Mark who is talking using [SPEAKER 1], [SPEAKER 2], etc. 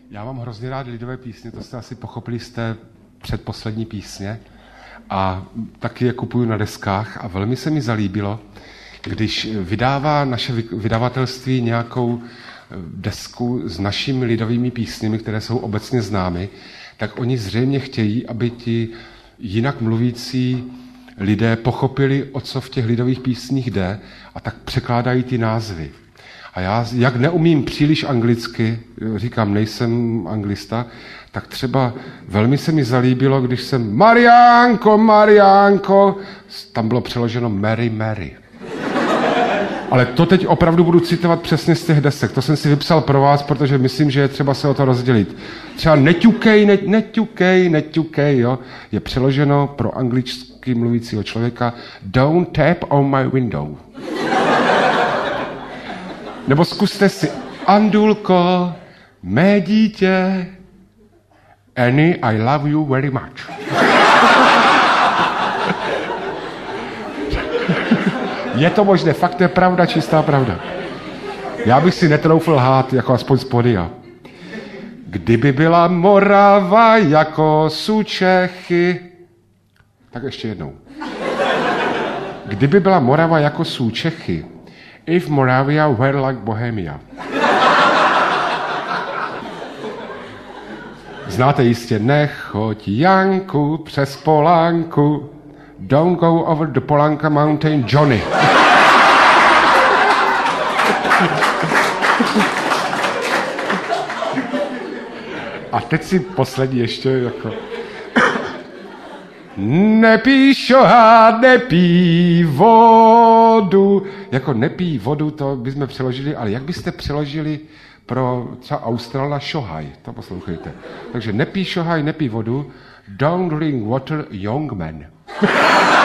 [SPEAKER 1] Já mám hrozně rád lidové písně, to jste asi pochopili z té předposlední písně. A taky je kupuju na deskách a velmi se mi zalíbilo, když vydává naše vydavatelství nějakou desku s našimi lidovými písněmi, které jsou obecně známy, tak oni zřejmě chtějí, aby ti jinak mluvící lidé pochopili, o co v těch lidových písních jde, a tak překládají ty názvy. A já, jak neumím příliš anglicky, říkám, nejsem anglista, tak třeba velmi se mi zalíbilo, když jsem Mariánko, tam bylo přeloženo Mary. Ale to teď opravdu budu citovat přesně z těch desek. To jsem si vypsal pro vás, protože myslím, že je třeba se o to rozdělit. Třeba neťukej, jo, je přeloženo pro anglicky mluvícího člověka Don't tap on my window. Nebo zkuste si Andulko, mé dítě, Annie, I love you very much. Je to možné, fakt je pravda, čistá pravda. Já bych si netroufl lhát, jako aspoň z podia. Kdyby byla Morava jako Sučechy... Tak ještě jednou. Kdyby byla Morava jako Sučechy, if Moravia were like Bohemia. Znáte jistě, nechoď Janku přes Polánku, don't go over the Polanka mountain, Johnny. A teď si poslední ještě jako... Nepí šohá, nepí vodu. Jako nepí vodu, to bychom přeložili, ale jak byste přeložili pro třeba Australa šohaj? To poslouchejte. Takže nepí šohaj, nepí vodu. Don't drink water, young man.